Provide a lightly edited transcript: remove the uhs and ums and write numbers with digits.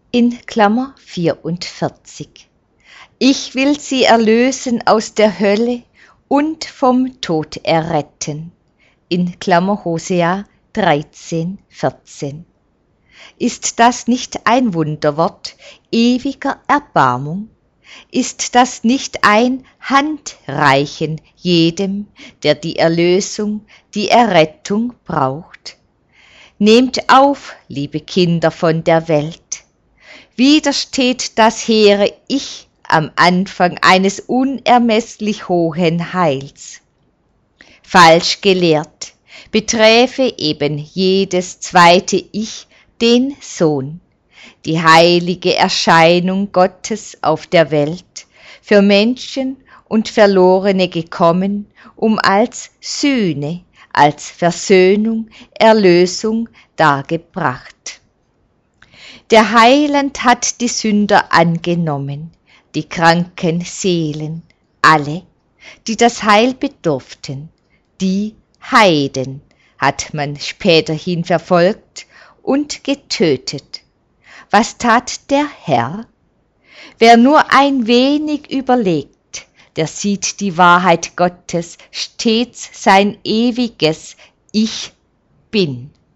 in Klammer 44. Ich will sie erlösen aus der Hölle und vom Tod erretten, in Klammer Hosea 13, 14. Ist das nicht ein Wunderwort ewiger Erbarmung? Ist das nicht ein Handreichen jedem, der die Erlösung, die Errettung braucht? Nehmt auf, liebe Kinder von der Welt. Widersteht das hehre Ich am Anfang eines unermesslich hohen Heils. Falsch gelehrt beträfe eben jedes zweite Ich den Sohn, die heilige Erscheinung Gottes auf der Welt, für Menschen und Verlorene gekommen, um als Sühne, als Versöhnung, Erlösung dargebracht. Der Heiland hat die Sünder angenommen, die kranken Seelen, alle, die das Heil bedurften, die Heiden hat man späterhin verfolgt und getötet. Was tat der Herr? Wer nur ein wenig überlegt, der sieht die Wahrheit Gottes, stets sein ewiges Ich bin.